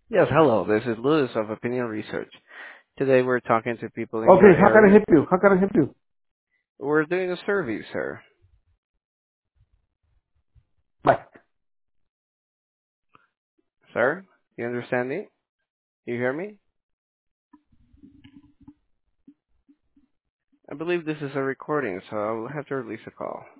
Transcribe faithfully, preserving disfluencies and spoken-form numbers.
Yes, hello. This is Lewis of Opinion Research. Today we're talking to people in Okay, your how can I area. help you? How can I help you? We're doing a survey, sir. Bye. Sir, you understand me? You hear me? I believe this is a recording, so I'll have to release a call.